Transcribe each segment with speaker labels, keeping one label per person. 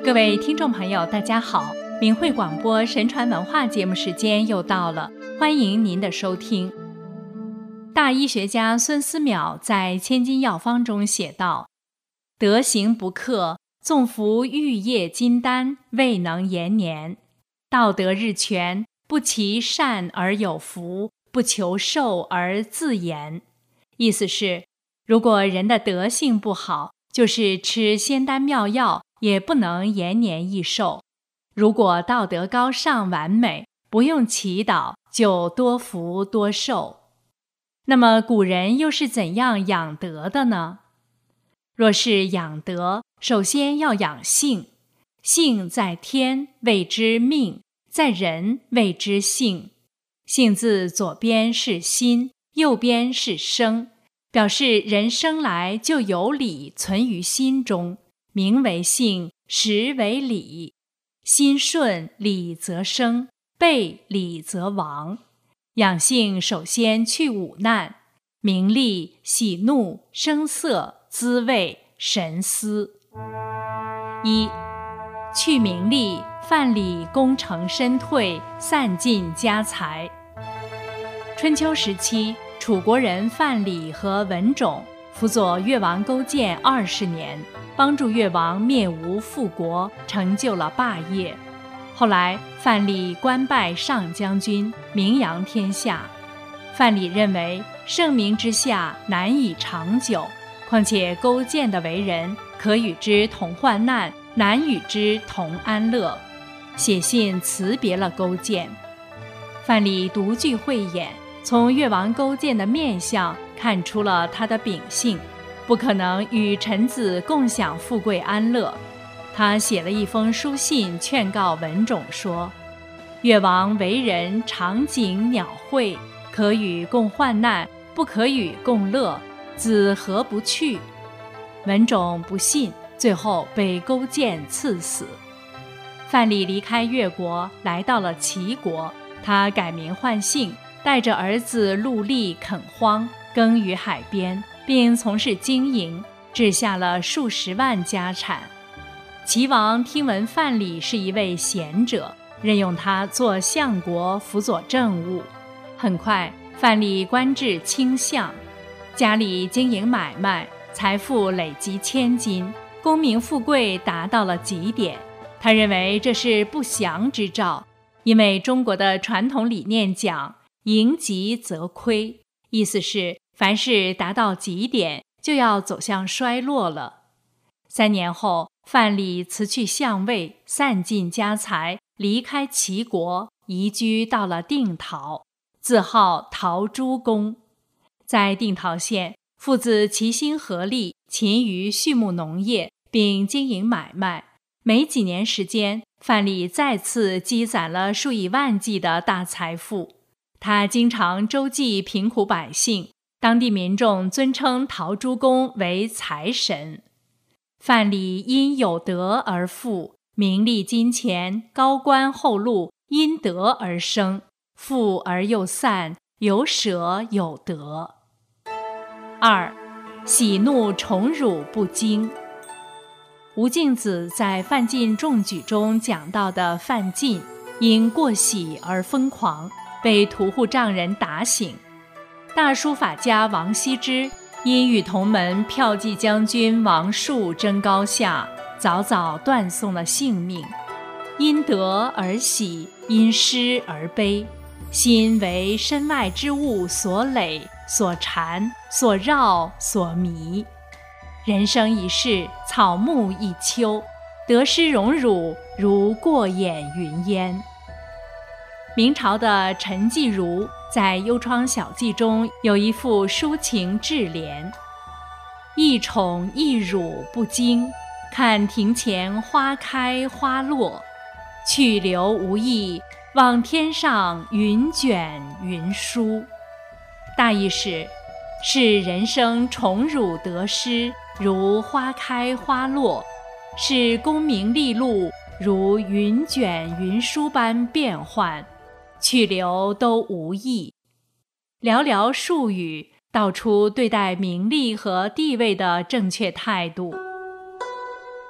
Speaker 1: 各位听众朋友，大家好！明慧广播神传文化节目时间又到了，欢迎您的收听。大医学家孙思邈在《千金药方》中写道：德行不克，纵服玉液金丹，未能延年；道德日全，不其善而有福，不求寿而自延。意思是，如果人的德性不好，就是吃仙丹妙药也不能延年益寿；如果道德高尚完美，不用祈祷就多福多寿。那么古人又是怎样养德的呢？若是养德，首先要养性。性在天，谓之命；在人，谓之性。性字左边是心，右边是生，表示人生来就有理存于心中，名为性，实为理。心顺，理则生；背理则亡。养性首先去五难：名利、喜怒、声色、滋味、神思。一、去名利，范蠡功成身退，散尽家财。春秋时期，楚国人范蠡和文种辅佐越王勾践20年，帮助越王灭吴复国，成就了霸业。后来范蠡官拜上将军，名扬天下。范蠡认为盛名之下难以长久，况且勾践的为人可与之同患难，难与之同安乐，写信辞别了勾践。范蠡独具慧眼，从越王勾践的面相看出了他的秉性，不可能与臣子共享富贵安乐。他写了一封书信劝告文种说：越王为人长颈鸟喙，可与共患难，不可与共乐，子何不去？文种不信，最后被勾践赐死。范蠡离开越国，来到了齐国，他改名换姓，带着儿子陆力垦荒，耕于海边，并从事经营，置下了数十万家产。齐王听闻范蠡是一位贤者，任用他做相国，辅佐政务。很快，范蠡官至卿相，家里经营买卖，财富累积千金，功名富贵达到了极点。他认为这是不祥之兆，因为中国的传统理念讲盈极则亏，意思是凡事达到极点就要走向衰落了。3年后，范蠡辞去相位，散尽家财，离开齐国，移居到了定陶，自号陶朱公。在定陶县，父子齐心合力，勤于畜牧农业，并经营买卖。没几年时间，范蠡再次积攒了数以万计的大财富。他经常周济贫苦百姓，当地民众尊称陶朱公为财神。范蠡因有德而富，名利金钱、高官厚禄因德而生，富而又散，有舍有得。2、喜怒宠辱不惊。吴敬梓在范进中举中讲到的范进，因过喜而疯狂，被屠户丈人打醒。大书法家王羲之因与同门骠骑将军王树争高下，早早断送了性命。因得而喜，因失而悲，心为身外之物所累、所缠、所绕、所迷。人生一世，草木一秋，得失荣辱如过眼云烟。明朝的陈继儒在《幽窗小记》中有一副抒情智联：一宠一辱不惊，看庭前花开花落，去留无意，望天上云卷云舒。大意是，视人生宠辱得失如花开花落，视功名利禄如云卷云舒般变幻，去留都无益。寥寥数语道出对待名利和地位的正确态度。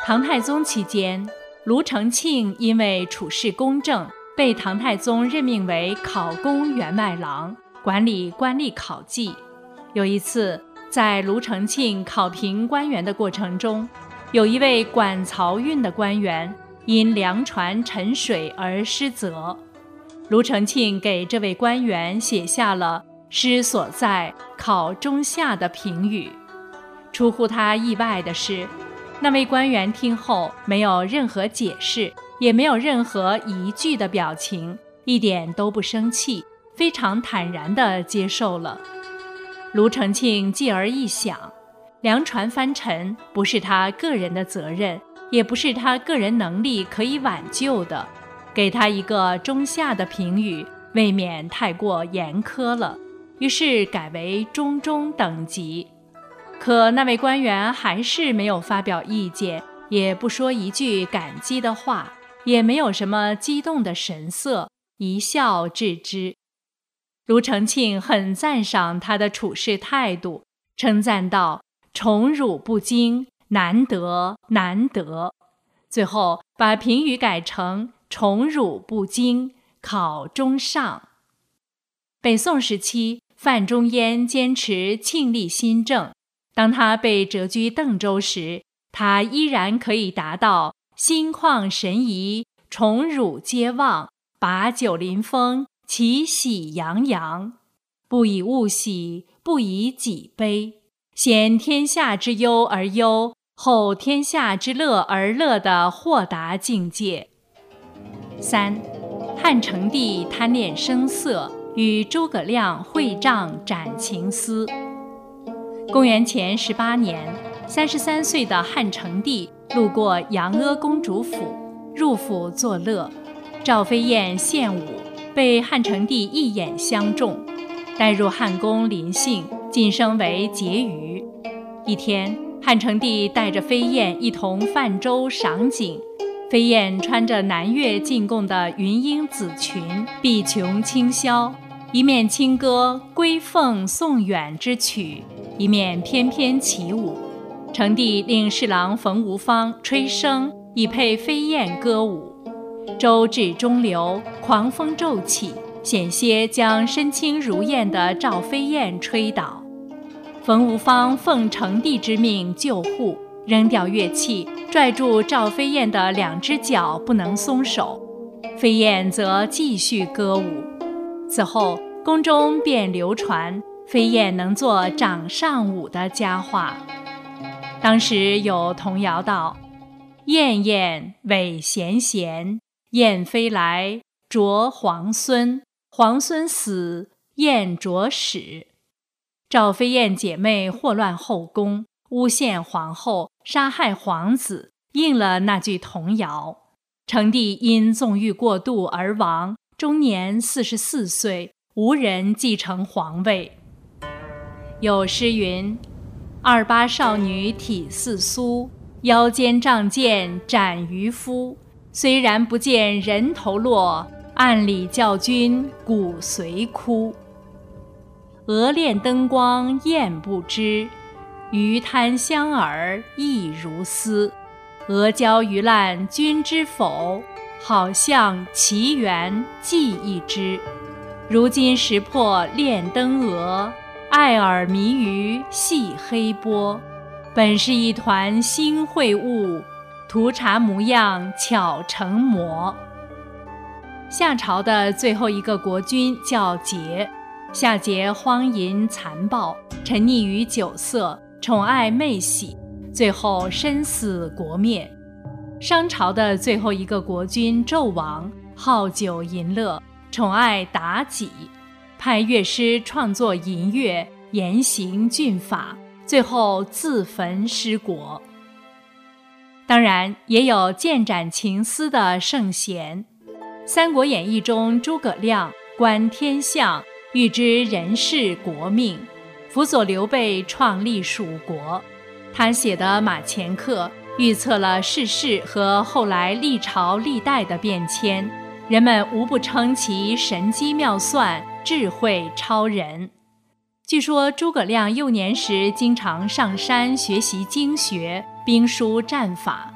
Speaker 1: 唐太宗期间，卢承庆因为处事公正，被唐太宗任命为考功员外郎，管理官吏考绩。有一次，在卢承庆考评官员的过程中，有一位管漕运的官员因粮船沉水而失责。卢承庆给这位官员写下了失所在，考中下的评语。出乎他意外的是，那位官员听后没有任何解释，也没有任何疑惧的表情，一点都不生气，非常坦然地接受了。卢承庆继而一想，粮船翻沉不是他个人的责任，也不是他个人能力可以挽救的，给他一个中下的评语，未免太过严苛了，于是改为中中等级。可那位官员还是没有发表意见，也不说一句感激的话，也没有什么激动的神色，一笑置之。卢承庆很赞赏他的处事态度，称赞道：“宠辱不惊，难得难得。”最后把评语改成宠辱不惊，考中上。北宋时期，范仲淹坚持庆历新政，当他被谪居邓州时，他依然可以达到心旷神怡，宠辱皆忘，把酒临风，其喜洋洋，不以物喜，不以己悲，先天下之忧而忧，后天下之乐而乐的豁达境界。3. 汉成帝贪恋声色，与诸葛亮会帐斩情丝。公元前18年，33岁的汉成帝路过杨阿公主府，入府作乐。赵飞燕献舞，被汉成帝一眼相中，带入汉宫临幸，晋升为婕妤。一天，汉成帝带着飞燕一同泛舟赏景，飞燕穿着南越进贡的云英紫裙，碧琼轻绡，一面轻歌归凤送远之曲，一面翩翩起舞。成帝令侍郎冯无方吹笙，以配飞燕歌舞。舟至中流，狂风骤起，险些将身轻如燕的赵飞燕吹倒。冯无方奉成帝之命救护，扔掉乐器，拽住赵飞燕的2只脚不能松手，飞燕则继续歌舞。此后宫中便流传飞燕能做掌上舞的佳话。当时有童谣道：“燕燕尾衔衔，燕飞来啄皇孙，皇孙死，燕啄屎。”赵飞燕姐妹祸乱后宫，诬陷皇后，杀害皇子，应了那句童谣。成帝因纵欲过度而亡，终年44岁，无人继承皇位。有诗云：“28少女体似酥，腰间仗剑斩渔夫。虽然不见人头落，暗里教君骨髓枯。鹅恋灯光燕不知，鱼滩香饵亦如丝。阿胶鱼烂君知否？好像奇缘记一枝。如今识破恋灯鹅，爱饵迷鱼戏黑波。本是一团新秽物，图茶模样巧成魔。”夏朝的最后一个国君叫桀，夏桀荒淫残暴，沉溺于酒色，宠爱妹喜，最后身死国灭。商朝的最后一个国君纣王，好酒淫乐，宠爱妲己，派乐师创作淫乐，严刑峻法，最后自焚失国。当然也有剑斩情丝的圣贤。《三国演义》中，诸葛亮观天象，预知人事国命，辅佐刘备创立蜀国。他写的《马前课》预测了世事和后来历朝历代的变迁，人们无不称其神机妙算，智慧超人。据说诸葛亮幼年时经常上山学习经学、兵书战法，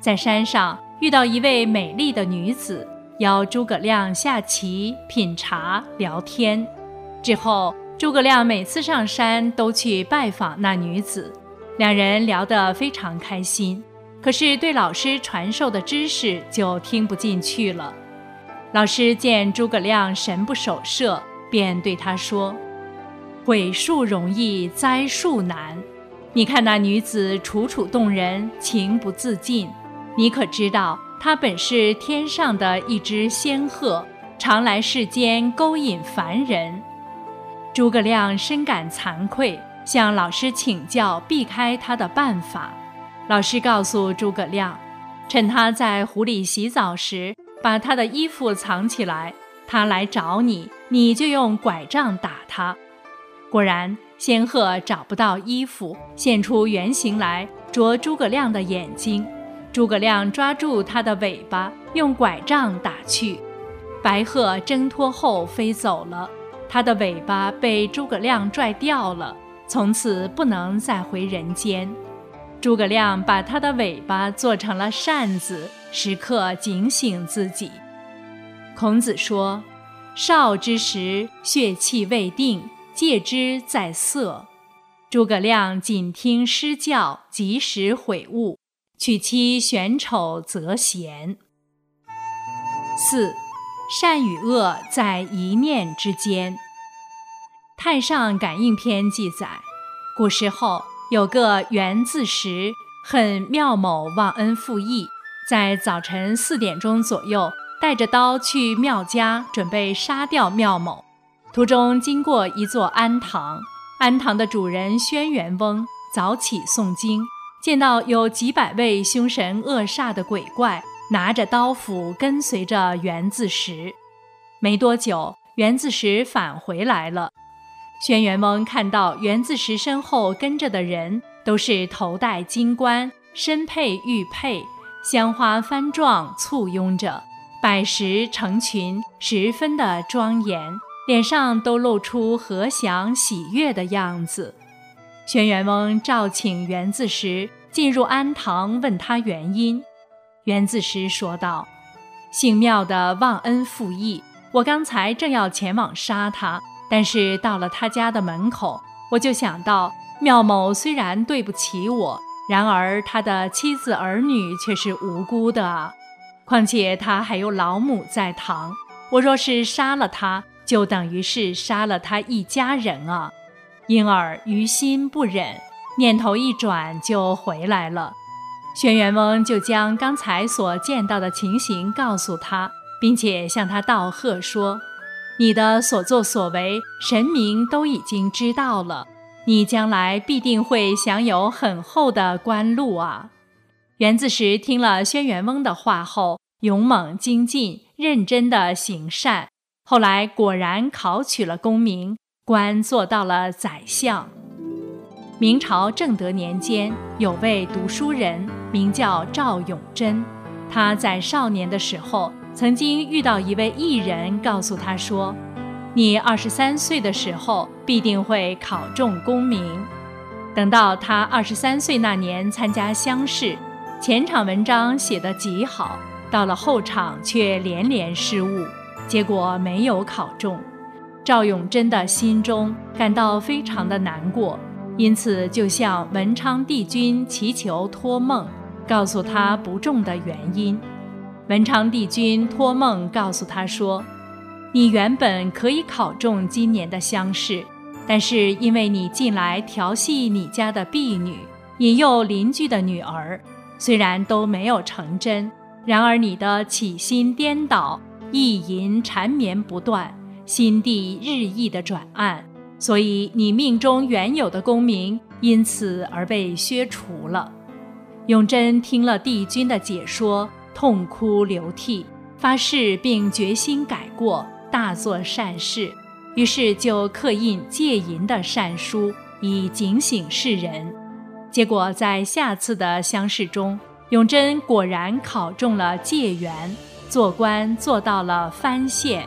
Speaker 1: 在山上遇到一位美丽的女子，邀诸葛亮下棋、品茶、聊天。之后，诸葛亮每次上山都去拜访那女子，两人聊得非常开心。可是对老师传授的知识就听不进去了。老师见诸葛亮神不守舍，便对他说：“毁树容易栽树难，你看那女子楚楚动人，情不自禁。你可知道她本是天上的一只仙鹤，常来世间勾引凡人。”诸葛亮深感惭愧，向老师请教避开她的办法。老师告诉诸葛亮，趁他在湖里洗澡时，把他的衣服藏起来，他来找你，你就用拐杖打他。果然，仙鹤找不到衣服，现出原形来，啄诸葛亮的眼睛。诸葛亮抓住它的尾巴，用拐杖打去。白鹤挣脱后飞走了，它的尾巴被诸葛亮拽掉了，从此不能再回人间。诸葛亮把他的尾巴做成了扇子，时刻警醒自己。孔子说：“少之时，血气未定，戒之在色。”诸葛亮谨听师教，及时悔悟，娶妻选丑择贤。4. 善与恶在一念之间。太上感应篇记载，古时候有个袁自时，恨庙某忘恩负义，在早晨4点钟左右，带着刀去庙家，准备杀掉庙某。途中经过一座庵堂，庵堂的主人轩辕翁早起诵经，见到有几百位凶神恶煞的鬼怪拿着刀斧跟随着袁自时。没多久，袁自时返回来了。轩辕翁看到袁自时身后跟着的人都是头戴金冠，身佩玉佩，香花幡状簇拥着，百十成群，十分的庄严，脸上都露出和祥喜悦的样子。轩辕翁召请袁自时进入庵堂，问他原因。袁自时说道：“姓庙的忘恩负义，我刚才正要前往杀他，但是到了他家的门口，我就想到庙某虽然对不起我，然而他的妻子儿女却是无辜的啊。况且他还有老母在堂，我若是杀了他，就等于是杀了他一家人啊。因而于心不忍，念头一转就回来了。”轩辕翁就将刚才所见到的情形告诉他，并且向他道贺说：“你的所作所为，神明都已经知道了，你将来必定会享有很厚的官禄啊。”袁自时听了轩辕翁的话后，勇猛精进，认真地行善，后来果然考取了功名，官做到了宰相。明朝正德年间，有位读书人名叫赵永贞，他在少年的时候曾经遇到一位艺人，告诉他说：“你23岁的时候必定会考中功名。”等到他23岁那年参加乡试，前场文章写得极好，到了后场却连连失误，结果没有考中。赵永贞的心中感到非常的难过，因此就向文昌帝君祈求托梦，告诉他不中的原因。文昌帝君托梦告诉他说：“你原本可以考中今年的乡试，但是因为你近来调戏你家的婢女，引诱邻居的女儿，虽然都没有成真，然而你的起心颠倒，意淫缠绵不断，心地日益的转暗，所以你命中原有的功名因此而被削除了。”永贞听了帝君的解说，痛哭流涕，发誓并决心改过，大做善事，于是就刻印戒淫的善书，以警醒世人。结果在下次的乡试中，永贞果然考中了解元，做官做到了藩县。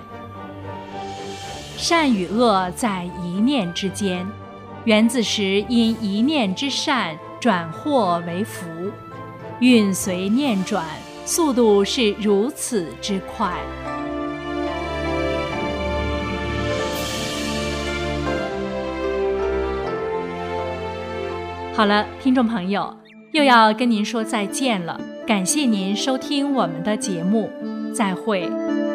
Speaker 1: 善与恶在一念之间，袁自时因一念之善转祸为福。 运随念转，速度是如此之快。好了，听众朋友，又要跟您说再见了，感谢您收听我们的节目，再会。